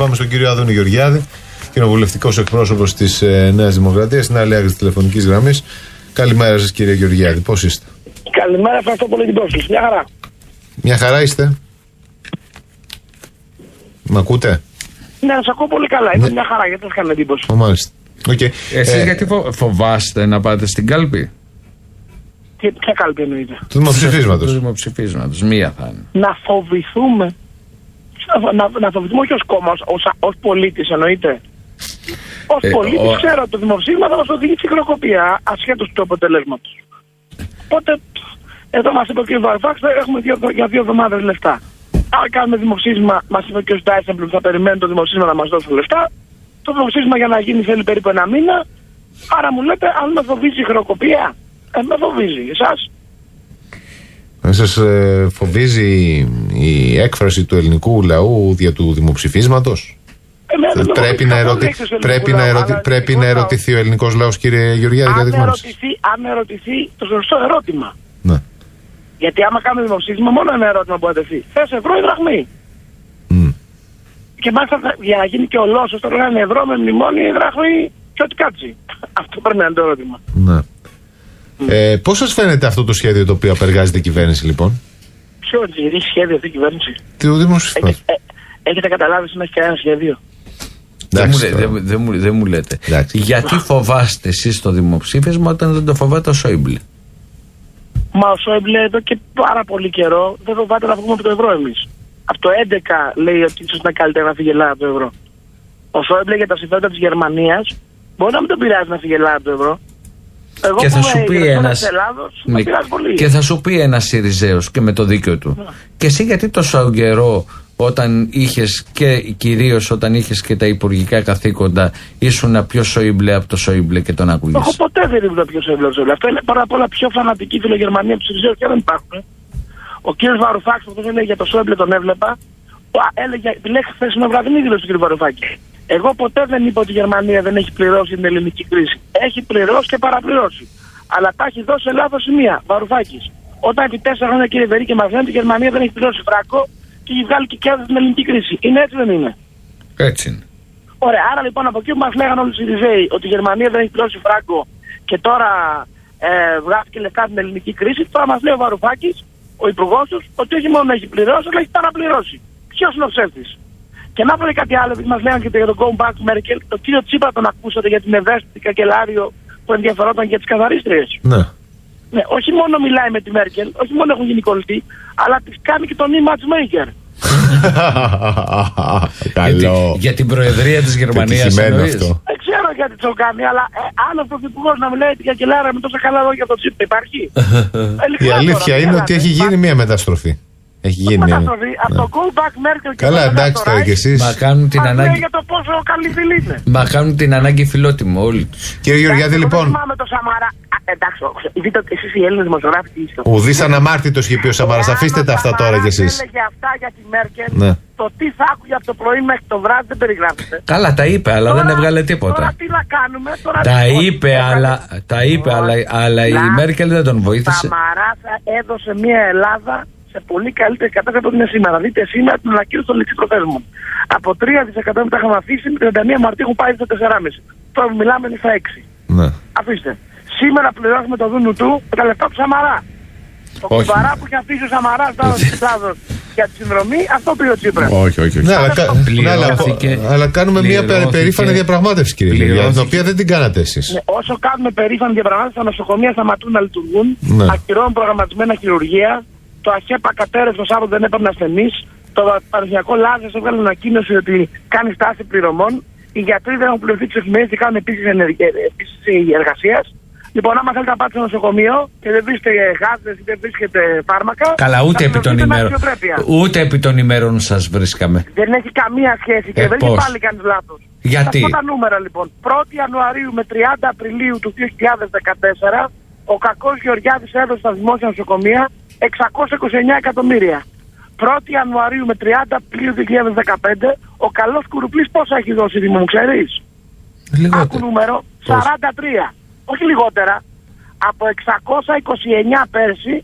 πάμε στον κύριο Άδωνη Γεωργιάδη, κοινοβουλευτικός εκπρόσωπος της Νέας Δημοκρατίας, στην άλλη άκρη της τηλεφωνικής γραμμής. Καλημέρα σας, κύριε Γεωργιάδη, πώς είστε? Καλημέρα, ευχαριστώ πολύ την πρόσκληση. Μια χαρά. Μια χαρά είστε? Μ' ακούτε? Ναι, σας ακούω πολύ καλά. Είναι μια χαρά, γιατί σας κάνει εντύπωση. Μάλιστα. Okay. Εσείς γιατί φοβάστε να πάτε στην κάλπη? Ποια κάλπη εννοείται? Του δημοψηφίσματος. Του δημοψηφίσματος. Μία θα είναι. Να φοβηθούμε. Να φοβηθούμε όχι ως κόμμα, ως πολίτης εννοείται. Ως πολίτης ξέρω ότι το δημοψήφισμα θα μας οδηγεί στη χρεοκοπία, ασχέτως του αποτελέσματος. Οπότε, εδώ μας είπε ο κ. Βαρουφάκης, έχουμε για 2 εβδομάδες λεφτά. Αν κάνουμε δημοψήφισμα, μας είπε ο κ. Ντάισεμπλουμ, θα περιμένει το δημοψήφισμα να μας δώσει λεφτά. Το δημοψήφισμα για να γίνει θέλει περίπου 1 μήνα. Άρα μου λέτε, αν με φοβίζει η χρεοκοπία, με φοβίζει. Εσάς? Σας φοβίζει η έκφραση του ελληνικού λαού δια του δημοψηφίσματος? Πρέπει να ερωτηθεί ο ελληνικός λαός, κύριε Γεωργιάδη, αν με ρωτηθεί το σωστό ερώτημα. Ναι. Γιατί άμα κάνουμε δημοψήφισμα, μόνο ένα ερώτημα μπορεί να τεθεί. Θες ευρώ ή δραχμή? Και μάλιστα για να γίνει και ολόσως, το λέγανε ευρώ με μνημόνιο ή δραχμή και ό,τι κάτσει. Αυτό πρέπει να είναι το ερώτημα. Ναι. Πώς σας φαίνεται αυτό το σχέδιο το οποίο απεργάζεται η κυβέρνηση, λοιπόν? Ποιο σχέδιο αυτή η κυβέρνηση? Του δημοψηφίσματος. Έχετε καταλάβει να έχει κανένα σχέδιο? Δεν μου λέτε. Γιατί φοβάστε εσείς το δημοψήφισμα όταν δεν το φοβάται ο Σόιμπλε? Μα ο Σόιμπλε εδώ και πάρα πολύ καιρό δεν φοβάται να βγούμε από το ευρώ εμείς. Από το 2011 λέει ότι ίσως είναι καλύτερα να φύγει η Ελλάδα από το ευρώ. Ο Σόιμπλε για τα συμφέροντα της Γερμανίας μπορεί να μην τον πειράζει να φύγει η Ελλάδα από το ευρώ. Εγώ και θα σου πει ένας και θα σου πει ένας Συριζέος και με το δίκιο του. Και εσύ γιατί τόσο καιρό, όταν είχες και κυρίως όταν είχες και τα υπουργικά καθήκοντα, ήσουν πιο Σόιμπλε από το Σόιμπλε και τον άκουγες? Εγώ ποτέ δεν ήμουν πιο Σόιμπλε από το Σόιμπλε. Αυτό είναι πάρα πολλά πιο φανατική φιλογερμανία από του Συριζέους και δεν υπάρχουν. Ο κύριος Βαρουφάκης, αυτό έλεγε για το Σόιμπλε, τον έβλεπα. Έλεγε τη λέξη χθεσινοβραδινή δήλωση του κ. Βαρουφάκη. Εγώ ποτέ δεν είπα ότι η Γερμανία δεν έχει πληρώσει την ελληνική κρίση. Έχει πληρώσει και παραπληρώσει. Αλλά τα έχει δώσει σε λάθος σημεία. Βαρουφάκης. Όταν επί 4 χρόνια, κύριε Βερίκη, μας λένε ότι η Γερμανία δεν έχει πληρώσει φράγκο και έχει βγάλει και κέρδη στην ελληνική κρίση. Είναι έτσι, δεν είναι? Έτσι είναι. Ωραία, άρα λοιπόν από εκεί που μας λέγανε όλοι οι Συριζέοι ότι η Γερμανία δεν έχει πληρώσει φράγκο και τώρα βγάζει λεφτά την ελληνική κρίση, τώρα μας λέει ο Βαρουφάκης, ο υπουργός τους, ότι όχι μόνο έχει πληρώσει, αλλά έχει παραπληρώσει. Ποιος είναι ο ψεύτης? Και να πω κάτι άλλο, επειδή μας λέγανε και για τον Go Back Merkel, το κύριο Τσίπρα τον ακούσατε για την ευαίσθητη καγκελάριο που ενδιαφερόταν για τις καθαρίστριες? Ναι. Ναι, όχι μόνο μιλάει με τη Μέρκελ, όχι μόνο έχουν γίνει κολλητοί, αλλά της κάνει και τον e-matchmaker. Καλό. Για την προεδρία της Γερμανίας εννοείς? Δεν ξέρω γιατί το κάνει, αλλά άλλο πρωθυπουργός να μιλάει την καγκελάρα με τόσα καλά λόγια από τον Τσίπρα υπάρχει? Η αλήθεια είναι ότι έχει γίνει μια μεταστροφή. Έχει γίνει μια μεταστροφή. Από το Go Back Merkel και καλά, εντάξει τώρα κι εσείς. Μα κάνουν την ανάγκη για το πόσο καλή φίλη είναι. Μα κάνουν την ανάγκη φιλότιμο όλοι τους. Κύριε Γεωργιάδη, λοιπόν. Δεν θυμάμαι το Σαμαρά. Εντάξει, δείτε εσείς οι Έλληνες δημοσιογράφοι τι είστε. Ουδής αναμάρτητος είχε πει ο Σαμαράς. Αφήστε τα αυτά τώρα κι εσείς. Αν έλεγε αυτά για τη Μέρκελ, το τι θα άκουγε από το πρωί μέχρι το βράδυ δεν περιγράφεται. Καλά, τα είπε, αλλά δεν έβγαλε τίποτα. Τώρα τι να κάνουμε, Τα είπε, αλλά η Μέρκελ δεν τον βοήθησε. Ο Σαμαράς έδωσε μια Ελλάδα σε πολύ καλύτερη κατάσταση από ό,τι είναι σήμερα. Δείτε σήμερα την ανακοίνωση των ληξιπροθέσμων. Από 3 δισεκατομμύρια που τα είχαμε αφήσει, με 31 Μαρτίου έχουν πάει στο 4,5. Τώρα μιλάμε στα 6. Ναι. Αφήστε. Σήμερα πληρώσουμε το δούνου του τα λεφτά του Σαμαρά. Το κουμπαρά που είχε αφήσει ο Σαμαράς τώρα στην Ελλάδος για τη συνδρομή, αυτό πήρε ο Τσίπρας. Όχι. Αλλά κάνουμε μια περήφανη διαπραγμάτευση, κύριε Γεωργιάδη, την οποία δεν την κάνατε εσείς. Όσο κάνουμε περήφανη διαπραγμάτευση, τα νοσοκομεία σταματούν να λειτουργούν, ακυρώνουν προγραμματισμένα χειρουργία. Το ΑΧΕΠ ακατέρευσε το Σάββατο, δεν έπαιρνε ασθενείς. Το Παναθηναϊκό Λάζας έβγαλε ανακοίνωση ότι κάνει στάση πληρωμών. Οι γιατροί δεν έχουν πληρωθεί τις εφημερίδες και κάνουν επίσης εργασίας. Λοιπόν, άμα θέλετε να πάτε στο νοσοκομείο και δεν βρίσκετε γάζες ή δεν βρίσκετε φάρμακα. Καλά, ούτε επί των ημέρων σας βρίσκαμε. Δεν έχει καμία σχέση και δεν έχει πάλι κανείς λάθος. Γιατί? Αυτά τα νούμερα λοιπόν. 1η Ιανουαρίου με 30 Απριλίου του 2014, ο κακός Γεωργιάδης έδωσε στα δημόσια νοσοκομεία 629 εκατομμύρια. 1η Ιανουαρίου με 30 Απριλίου 2015, ο καλός Κουρουπλής πόσα έχει δώσει Δήμο, ξέρεις? Άκου νούμερο, 43. Όχι λιγότερα. Από 629 πέρσι,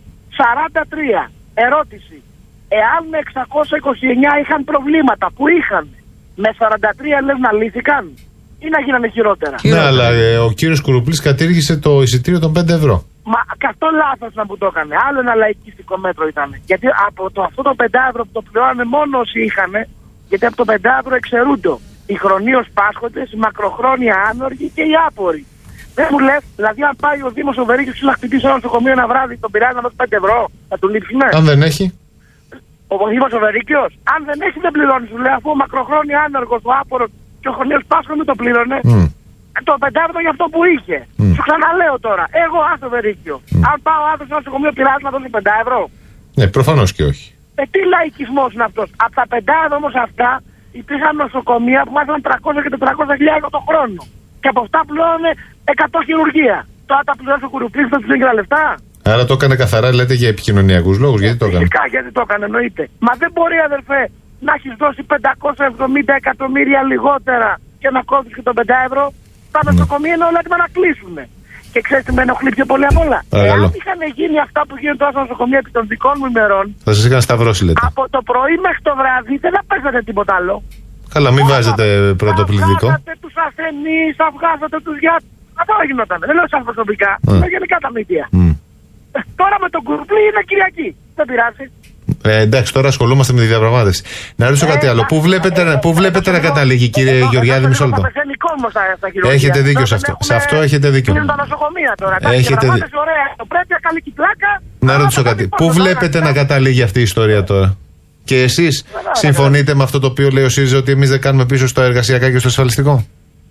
43. Ερώτηση. Εάν με 629 είχαν προβλήματα, που είχαν, Με 43 λες να λύθηκαν ή να γίνανε χειρότερα? Ναι, αλλά ο κύριος Κουρουπλής κατήργησε το εισιτήριο των 5 ευρώ. Μα αυτό λάθος να που το έκανε. Άλλο ένα λαϊκιστικό μέτρο ήταν. Γιατί από αυτό το 5 ευρώ που το πληρώνανε μόνο όσοι είχαν, γιατί από το 5 ευρώ εξαιρούνται οι χρονίως πάσχοντες, οι μακροχρόνια άνεργοι και οι άποροι. Δεν μου λες, δηλαδή αν πάει ο Δήμος ο Βερίκης να χτυπήσει ένα νοσοκομείο ένα βράδυ, τον πειράζει να δώσει 5 ευρώ, θα του λείψουνε? Αν δεν έχει. Ο Δήμος ο Βερίκιος, αν δεν έχει δεν πληρώνει, σου λέει, αφού ο μακροχρόνια άνεργος, ο άπορος και ο χρονίως πάσχον δεν το πλήρωνε. Το 5 ευρώ για αυτό που είχε. Σου ξαναλέω τώρα, εγώ άστο Βερίκιο. Αν πάω άνθρωπος στο νοσοκομείο, πειράζει να δώσει 5 ευρώ? Ναι, προφανώς και όχι. Τι λαϊκισμός είναι αυτός? Από τα 5 ευρώ όμως αυτά υπήρχαν νοσοκομεία που μάθαιναν 300 και 400 χιλιάδες το χρόνο. Και από αυτά πληρώνανε 100 χειρουργία. Τώρα τα πληρώσει ο Κουρουπλής, θα του δίνει τα λεφτά. Άρα το έκανε καθαρά, λέτε, για επικοινωνιακούς λόγους. Γιατί το έκανε? Φυσικά, γιατί το έκανε, εννοείται. Μα δεν μπορεί, αδερφέ, να έχει δώσει 570 εκατομμύρια λιγότερα και να κόβεις και το 5 ευρώ. Τα νοσοκομεία είναι όλα έτοιμα να κλείσουν. Και ξέρεις τι με ενοχλεί πιο πολύ απ' όλα? Εάν είχαν γίνει αυτά που γίνονται τώρα στα νοσοκομεία επί των δικών μου ημερών, θα σας είχαν σταυρώσει, λέτε. Από το πρωί μέχρι το βράδυ δεν θα παίζατε τίποτα άλλο. Καλά, μην βάζετε πρωτοπληθυντικό. Θα βγάζατε τους ασθενείς, θα βγάζατε τους γιατρούς. Αυτό γινόταν. Δεν λέω σαν προσωπικά. Λέω γενικά τα μύτια. Τώρα με τον Κουρουπλή είναι Κυριακή. Δεν πειράζει. Εντάξει, τώρα ασχολούμαστε με τη διαπραγμάτευση. Να ρωτήσω κάτι άλλο. Πού βλέπετε να καταλήγει, κύριε Γεωργιάδη, μισό λεπτό? Έχετε δίκιο σε αυτό. Σε αυτό έχετε δίκιο. Είναι τα νοσοκομεία τώρα. Έχετε δίκιο. Πρέπει να κάνει πλάκα. Να ρωτήσω κάτι. Πού βλέπετε να καταλήγει αυτή η ιστορία τώρα? Και εσείς συμφωνείτε με αυτό το οποίο λέει ο ΣΥΡΙΖΑ, ότι εμείς δεν κάνουμε πίσω στο εργασιακά και στο ασφαλιστικό?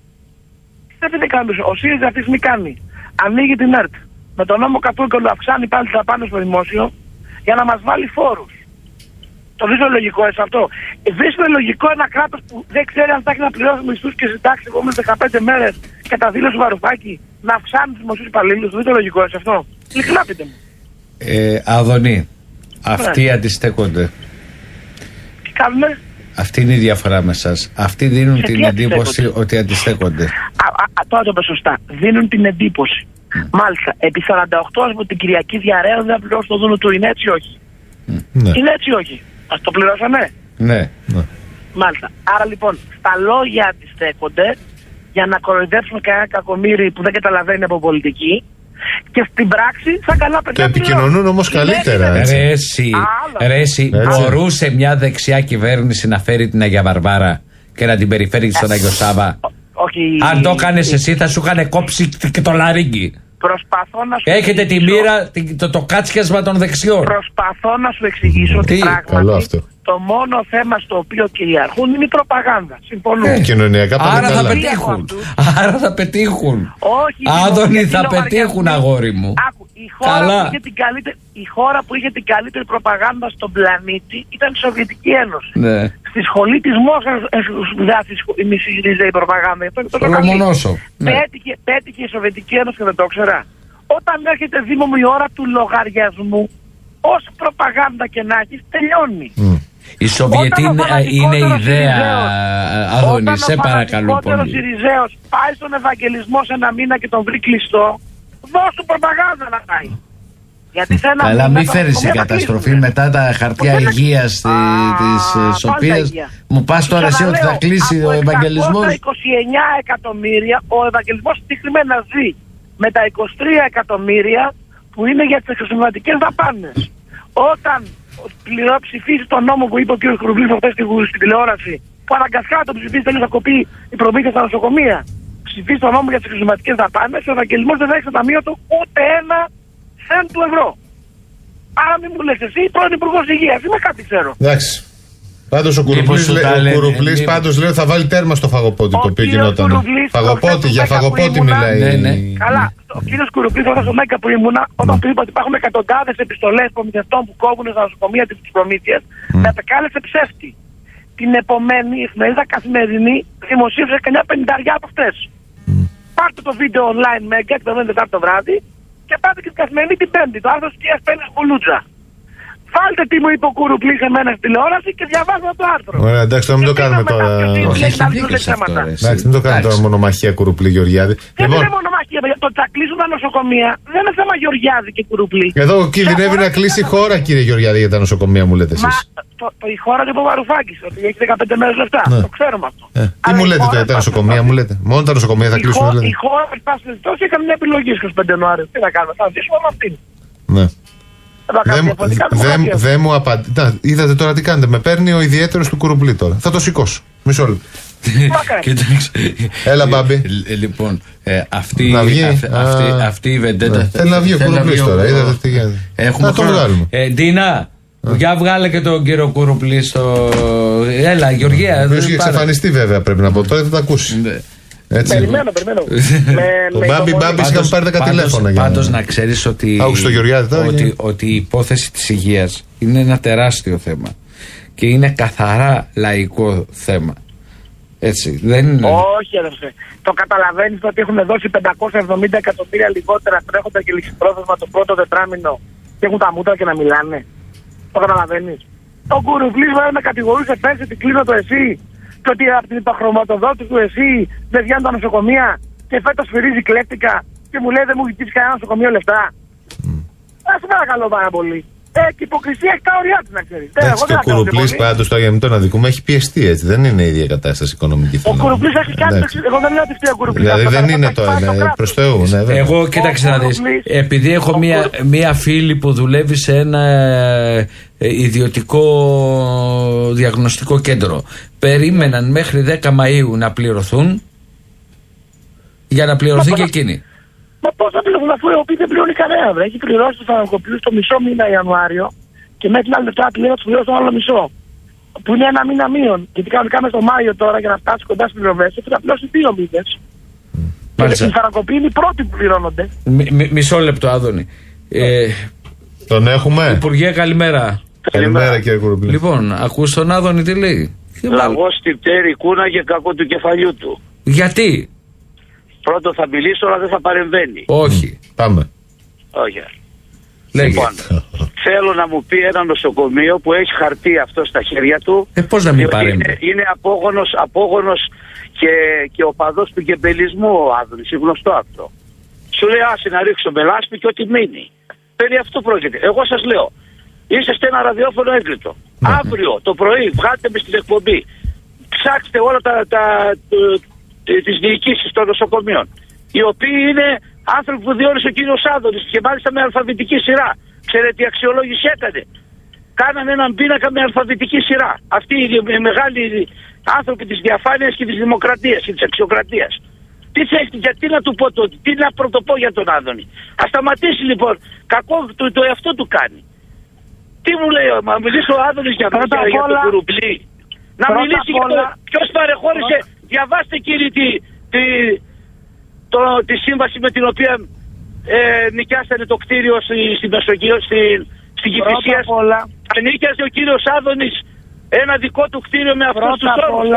Δεν κάνουμε πίσω. Ο ΣΥΡΙΖΑ αυτή τη στιγμή κάνει. Ανοίγει την ΕΡΤ. Με τον νόμο Κατούρκολου αυξάνει πάλι τις δαπάνες στο δημόσιο για να μας βάλει φόρους. Το βρίσκω λογικό αυτό? Βρίσκω λογικό ένα κράτος που δεν ξέρει αν θα έχει να πληρώσει μισθούς και συντάξεις τις επόμενες 15 μέρες κατά δήλωση Βαρουφάκη να αυξάνει τους δημοσίους υπαλλήλους? Το βρίσκω λογικό αυτό? Ειλικρινά πείτε μου. Αδωνή, αυτοί αντιστέκονται. Τι κάνουμε? Αυτή είναι η διαφορά με εσάς. Αυτοί δίνουν την εντύπωση ότι αντιστέκονται. Τώρα το είπα σωστά. Δίνουν την εντύπωση. Μάλιστα, επί 48 από την Κυριακή διαρρέων δεν πληρώσουν το δούνο του. Είναι έτσι ή όχι? Είναι έτσι ή όχι? Ας το πληρώσανε? Ναι. Μάλιστα. Άρα λοιπόν, στα λόγια αντιστέκονται για να κοροϊδέψουμε κανένα κακομοίρη που δεν καταλαβαίνει από πολιτική, και στην πράξη σαν καλά παιδιά. Το επικοινωνούν όμως καλύτερα. Ρέση, μπορούσε μια δεξιά κυβέρνηση να φέρει την Αγία Βαρβάρα και να την περιφέρει στον Άγιο Σάβα? Αν το έκανες εσύ θα σου είχαν κόψει και το λαρύγγι. Προσπαθώ να σου έχετε τη μοίρα, το κάτσιασμα των δεξιών. Προσπαθώ να σου εξηγήσω ότι πράγματι το μόνο θέμα στο οποίο κυριαρχούν είναι η προπαγάνδα. Συμφωνούμε. Άρα θα πετύχουν. Όχι. Άδωνη, θα πετύχουν, αγόρι μου. Άκου, η χώρα που είχε την καλύτερη προπαγάνδα στον πλανήτη ήταν η Σοβιετική Ένωση. Ναι. Στη σχολή της Μόσχας σπουδάζει η προπαγάνδα. Πέτυχε η Σοβιετική Ένωση και δεν το ξέρα. Όταν έρχεται δήμο η ώρα του λογαριασμού, όσο προπαγάνδα και να έχεις, τελειώνει. Η Σοβιετή είναι ιδέα, Άδωνη, σε παρακαλώ πολύ. Όταν ο Συριζέος πάει στον Ευαγγελισμό σε ένα μήνα και τον βρει κλειστό, δώσ' του προπαγάνδα να πάει. Αλλά μην φέρεις σε καταστροφή μετά τα χαρτιά υγείας της Σοφίας. Μου πας τώρα εσύ ότι θα κλείσει ο Ευαγγελισμός? Από 29 εκατομμύρια ο Ευαγγελισμός συγκεκριμένα ζει με τα 23 εκατομμύρια που είναι για τις εξωσυμβατικές δαπάνες. Όταν ψηφίσει τον νόμο που είπε ο κ. Κουρουπλής χθες στην τηλεόραση, που αναγκαστικά το ψηφίσει, θέλει να κοπεί η προμήθεια στα νοσοκομεία, ψηφίσει τον νόμο για τις εξωσυμβατικές δαπάνες, ο Ευαγγελισμός δεν θα έχει στο ταμείο του ούτε ένα σεν του ευρώ. Άρα μην μου λες εσύ, πρώην Υπουργός Υγείας, είμαι κάτι ξέρω. Εντάξει. Πάντως ο Κουρουπλής πάντως λέει θα βάλει τέρμα στο φαγοπότη το οποίο γινόταν. Φαγοπότη, για φαγοπότη μιλάει. Ναι. Καλά, ο κύριος Κουρουπλής όταν στο ΜΕΚΑ που ήμουνα, όταν του είπα ότι υπάρχουν εκατοντάδες επιστολές προμηθευτών που κόβουν στα νοσοκομεία τις προμήθειες, με απεκάλεσε ψεύτη. Την επομένη η εφημερίδα Καθημερινή δημοσίευσε κανένα 50 από αυτές. Πάρτε το βίντεο online ΜΕΚΑ, εκπαιδεύεται το βράδυ, και πάτε και την Καθημερινή την Πέμπτη, το άρθρο της κυρίας Πέννης Κουλούτζα. Βάλτε τι μου είπε ο Κουρουπλής σε μένα στην τηλεόραση και διαβάζω το άρθρο. Ωραία, εντάξει, τώρα μην το κάνουμε τώρα. Εντάξει, μην το κάνουμε τώρα μονομαχία Κουρουπλή Γεωργιάδη. Δεν είναι μονομαχία. Το ότι θα κλείσουν τα νοσοκομεία δεν είναι θέμα Γεωργιάδη και Κουρουπλή. Εδώ κινδυνεύει να κλείσει η χώρα, κύριε Γεωργιάδη, για τα νοσοκομεία, μου λέτε εσείς. Η χώρα και ο Βαρουφάκης, ότι έχει 15 μέρες λεφτά. Το ξέρουμε αυτό. Τι μου λέτε τώρα, τα νοσοκομεία μου λέτε. Μόνο τα νοσοκομεία θα κλείσουν. Η χώρα, εν πάση περιπτώσει, έκανε μια επιλογή στις 25 Ιανουαρίου. Τι να κάνουμε, θα ζήσουμε με αυτήν. Ναι. Δεν μου απαντήσατε. Είδατε τώρα τι κάνετε. Με παίρνει ο ιδιαίτερος του Κουρουπλή τώρα. Θα το σηκώσω. Μισό λεπτό. Έλα, Μπάμπη. Λοιπόν, αυτή η βεντέτα. Θέλει να βγει ο Κουρουπλής τώρα. Είδατε τι γίνεται. Θα το βγάλουμε. Ντίνα, για βγάλε και τον κύριο Κουρουπλή στο. Έλα, Γεωργία. Ο έχει εξαφανιστεί βέβαια, πρέπει να πω. Τώρα θα τα ακούσει. Έτσι. Περιμένω. Ο Μπάμπη είχαμε πάρει 10 τηλέφωνα. Πάντως να ξέρεις ότι η υπόθεση της υγείας είναι ένα τεράστιο θέμα και είναι καθαρά λαϊκό θέμα. Έτσι, δεν είναι. Όχι, αδερφέ. Το καταλαβαίνεις ότι έχουν δώσει 570 εκατομμύρια λιγότερα τρέχοντα και ληξιπρόθεσμα το πρώτο τετράμινο και έχουν τα μούτρα και να μιλάνε. Το καταλαβαίνεις. Ο Κουρουπλής με κατηγορούσε πέρσι ότι κλείνω το ΕΣΥ. Και ότι από την υπαχρωματοδότηση του ΕΣΥ δεν βγαίνουν τα νοσοκομεία και φέτος σφυρίζει κλέφτικα και μου λέει δεν μου έχει κανένα νοσοκομείο λεφτά. Ας παρακαλώ πάρα πολύ. Και η υποκρισία έχει τα ωριά της, να ξέρεις. Έτσι, και ο Κουρουπλής πάντως, τώρα για μην τον αδικούμε, έχει πιεστεί έτσι. Δεν είναι η ίδια κατάσταση οικονομική. Ο Κουρουπλής έχει κάνει. Εγώ δεν λέω ότι φταίει ο Κουρουπλής. Δηλαδή δεν είναι το ένα. Προς Θεού. Εγώ κοίταξε να δεις. Επειδή έχω μία φίλη που δουλεύει σε ένα ιδιωτικό διαγνωστικό κέντρο. Περίμεναν μέχρι 10 Μαΐου να πληρωθούν για να πληρωθεί και εκείνη. Μα πώς θα πληρώνουν αφού δεν πληρώνει κανένα. Έχει πληρώσει τους φαρμακοποιούς το μισό μήνα Ιανουάριο και μέχρι την άλλη λεπτά πληρώνει τους πληρώσει τον άλλο μισό. Που είναι ένα μήνα μείον. Γιατί κανονικά μες στο Μάιο τώρα για να φτάσει κοντά στις πληρωμές θα πληρώσει 2 μήνες. Και οι φαρμακοποιοί είναι οι πρώτοι που πληρώνονται. Μισό λεπτό, Άδωνη. Τον έχουμε. Υπουργέ, καλημέρα. Καλημέρα, κύριε Κουρουπλή. Λοιπόν, ακούς τον Άδωνη τι λέει. Λαγός στη πτέρη κούναγε κακό του κεφαλιού του. Γιατί? Πρώτο θα μιλήσω, αλλά δεν θα παρεμβαίνει. Όχι. Πάμε. Όχι. Λοιπόν, θέλω να μου πει ένα νοσοκομείο που έχει χαρτί αυτό στα χέρια του. Πώς να μην παρέμβει. Είναι απόγονος και οπαδός του γκεμπελισμού ο Άδωνης, είναι γνωστό αυτό. Σου λέει άσε να ρίξω με λάσπη και ό,τι μείνει. Περί αυτού πρόκειται. Εγώ σας λέω, είσαστε ένα ραδιόφωνο έγκριτο. Αύριο το πρωί βγάλτε με στην εκπομπή. Ψάξτε όλα τις διοικήσεις των νοσοκομείων. Οι οποίοι είναι άνθρωποι που διόρισε ο κύριος Άδωνης και μάλιστα με αλφαβητική σειρά. Ξέρετε τι αξιολόγηση έκανε. Κάνανε έναν πίνακα με αλφαβητική σειρά. Αυτοί οι μεγάλοι άνθρωποι της διαφάνειας και της δημοκρατίας και της αξιοκρατίας. Τι θέλει, γιατί να του πω τότε, τι να πρωτοπώ για τον Άδωνη. Ας σταματήσει λοιπόν, κακό το εαυτό του κάνει. Τι μου λέει, μα μιλήσει ο Άδωνης για τον Κουρουπλή. Να μιλήσει για το ποιος παρεχώρησε, διαβάστε κύριε τη σύμβαση με την οποία νοικιάσανε το κτίριο στη Μεσογείο, στην Κηφισία. Ανήκιαζε ο κύριος Άδωνης ένα δικό του κτίριο με αυτούς τους όρους.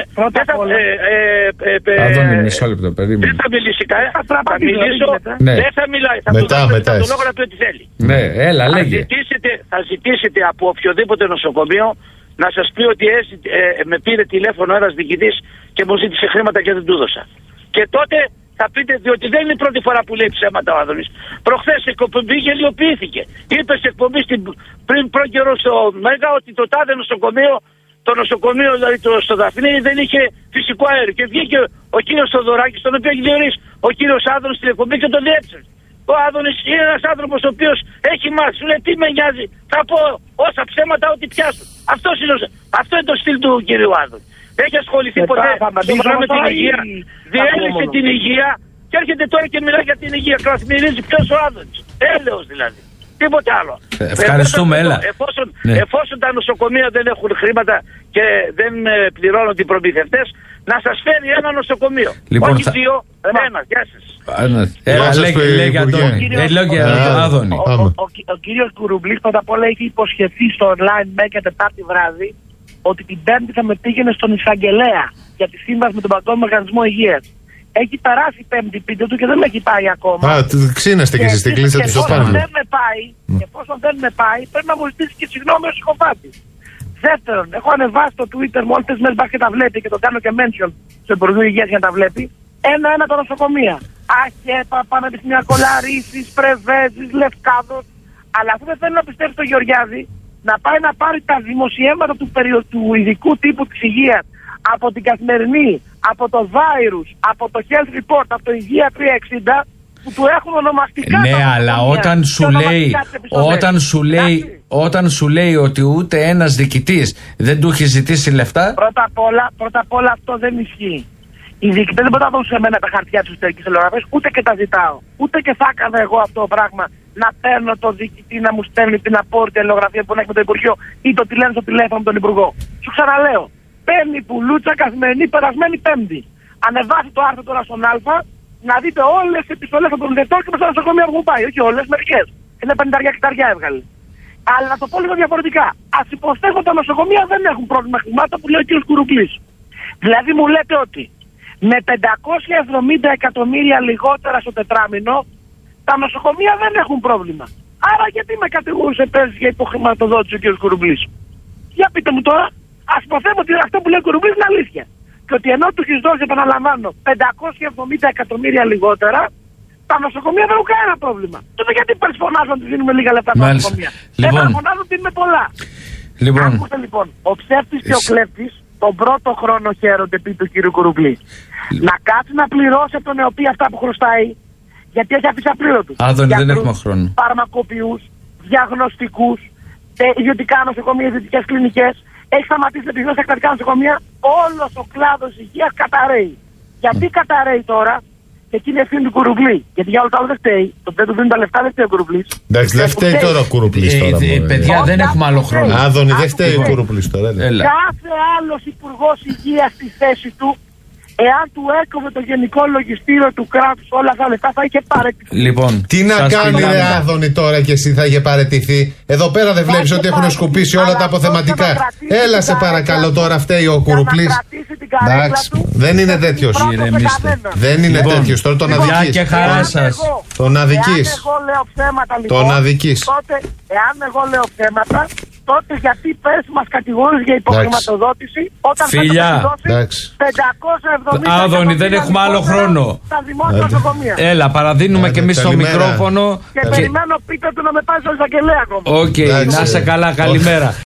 Άδωνη, μισό λεπτό, περίμενε. Δεν θα μιλήσει κανένα. Θα μιλήσω. Δεν θα μιλάει. Θα του λόγο να πει ό,τι θέλει. Ναι, έλα, λέγε. Θα ζητήσετε από οποιοδήποτε νοσοκομείο να σας πει ότι με πήρε τηλέφωνο ένας διοικητής και μου ζήτησε χρήματα και δεν του έδωσα. Και τότε θα πείτε, διότι δεν είναι η πρώτη φορά που λέει ψέματα ο Άδωνης. Προχθές η εκπομπή γελιοποιήθηκε. Είπε σε εκπομπή πριν πρώτο καιρό στο Μέγα ότι το τάδε νοσοκομείο, το νοσοκομείο δηλαδή στο Δαφνί δεν είχε φυσικό αέριο. Και βγήκε ο κύριος Θοδωράκης, τον οποίο έχει διορίσει ο κύριος Άδωνης στην εκπομπή και τον διέψευσε. Ο Άδωνης είναι ένας άνθρωπος ο οποίος έχει μάθει. Σου λέει τι με νοιάζει, θα πω όσα ψέματα ό,τι πιάσουν. Αυτό είναι το στυλ του κύριου Άδωνη. Έχει ασχοληθεί ποτέ με την υγεία. Διέλυσε την υγεία και έρχεται τώρα και μιλάει για την υγεία. Κλασμυρίζει ποιος ο Άδωνης. Έλεος δηλαδή. Τίποτε άλλο. Ευχαριστούμε, έλα. Εφόσον τα νοσοκομεία δεν έχουν χρήματα και δεν πληρώνουν οι προμηθευτές, να σας φέρει ένα νοσοκομείο. Λοιπόν, όχι δύο, ένα. Γεια σας. Λέγε Άδωνη. Ο κύριος Κουρουπλής πρώτα απ' όλα έχει υποσχεθεί στο online μέχρι Τετάρτη βράδυ ότι την Πέμπτη θα με πήγαινε στον εισαγγελέα για τη σύμβαση με τον Παγκόσμιο Οργανισμό Υγείας. Έχει περάσει η πέμπτη πίτα του και δεν με έχει πάει ακόμα. Α, ξύνεστε κι εσείς, την κλείσατε του στο πάνω. Εφόσον δεν με πάει, πρέπει να μου ζητήσει και συγγνώμη ο συκοφάτης. Δεύτερον, έχω ανεβάσει στο Twitter μου όλες τις μέρες μπας και τα βλέπει και το κάνω και mention στο Υπουργείο Υγείας για να τα βλέπει. Ένα-ένα τα νοσοκομεία. ΑΧΕΠΑ, Πανεπιστημιακά, Ρήσης, Πρεβέζης, Λευκάδος. Αλλά αφού δεν θέλει να πιστεύει στο Γεωργιάδη, να πάει να πάρει τα δημοσιεύματα του ειδικού τύπου της υγείας από την Καθημερινή, από το Virus, από το Health Report, από το Υγεία 360, που του έχουν ονομαστικά. Ναι, αλλά όταν σου λέει ότι ούτε ένας διοικητής δεν του έχει ζητήσει λεφτά. Πρώτα απ' όλα αυτό δεν ισχύει. Οι διοικητές δεν μπορούν να δουν σε μένα τα χαρτιά της εσωτερικής τηλεογραφίας, ούτε και τα ζητάω. Ούτε και θα έκανα εγώ αυτό το πράγμα, να παίρνω το διοικητή να μου στέλνει την απόρριτη αλληλογραφία που έχει με το Υπουργείο ή το τηλέφωνο στο τηλέφωνο με τον Υπουργό. Σου ξαναλέω, παίρνει πουλούτσα Καθημερινή περασμένη Πέμπτη. Ανεβάσει το άρθρο τώρα στον Α, να δείτε όλες τις επιστολές των πολιτών και στα νοσοκομεία που έχουν πάει. Όχι όλες, μερικές. Είναι 50 έβγαλε. Αλλά να το πω λίγο διαφορετικά. Ας υποθέσω τα νοσοκομεία δεν έχουν πρόβλημα χρημάτων που λέει ο κ. Κουρουπλής. Δηλαδή μου λέτε ότι με 570 εκατομμύρια λιγότερα στο τετράμινο τα νοσοκομεία δεν έχουν πρόβλημα. Άρα γιατί με κατηγορούσε πέρσι για υποχρηματοδότηση ο κ. Κουρουπλής? Για πείτε μου τώρα, ας υποθέσω ότι αυτό που λέει ο Κουρουπλής είναι αλήθεια. Και ότι ενώ του έχει δώσει, επαναλαμβάνω, 570 εκατομμύρια λιγότερα, τα νοσοκομεία δεν έχουν κανένα πρόβλημα. Τότε γιατί φωνάζουν ότι δίνουμε λίγα λεφτά στα νοσοκομεία? Δεν φωνάζουν ότι δίνουμε πολλά. Άκουστε λοιπόν, ο ψεύτης και ο κλέφτης τον πρώτο χρόνο χαίρονται επί του κ. Κουρουπλή. Να κάτσει να πληρώσει από τον ΕΟΠΗ αυτά που χρωστάει, γιατί έχει αφήσει απλήρωτους. Άδωνη, δεν έχουμε χρόνο. Φαρμακοποιούς, διαγνωστικούς, ιδιωτικά νοσοκομεία, ιδιωτικές κλινικές. Έχει σταματήσει να πληρώσει στα κρατικά νοσοκομεία. Όλος ο κλάδος υγείας καταραίει. Γιατί καταραίει τώρα? Και εκεί είναι ευθύνη του Κουρουπλή. Γιατί για όλο το άλλο δεν φταίει. Το δεν του δίνουν τα λεφτά δεν φταίει ο Κουρουπλής. Εντάξει, δεν φταίει τώρα ο Κουρουπλής. Παιδιά, δεν έχουμε άλλο χρόνο. Άδωνη, δεν φταίει ο Κουρουπλής τώρα. Κάθε άλλος υπουργός υγείας στη θέση του, εάν του έκοβε το γενικό λογιστήριο του κράτους όλα αυτά τα λεφτά, θα είχε παραιτηθεί. Λοιπόν, τι να κάνει ρε Άδωνη τώρα και εσύ θα είχε παραιτηθεί? Εδώ πέρα δεν βλέπεις ότι έχουν σκουπίσει όλα τα αποθεματικά? Έλα σε παρακαλώ τώρα, φταίει ο Κουρουπλής. Εντάξει, δεν είναι τέτοιος. Δεν είναι τέτοιος. Τώρα τον αδικείς. Και χαρά σας. Τον αδικείς. Τον αδικείς. Τότε, εάν εγώ λέω ψέματα, τότε γιατί πες μας κατηγορείς για υποχρηματοδότηση όταν Φιλιά. θα δώσει 570 Άδωνη, δεν έχουμε άλλο χρόνο. Στα δημόσια νοσοκομεία. Έλα, παραδίνουμε και εμείς το μικρόφωνο. Και περιμένω πείτε του να με πάει στο εισαγγελέα ακόμα. Οκ, να είσαι καλά, καλημέρα.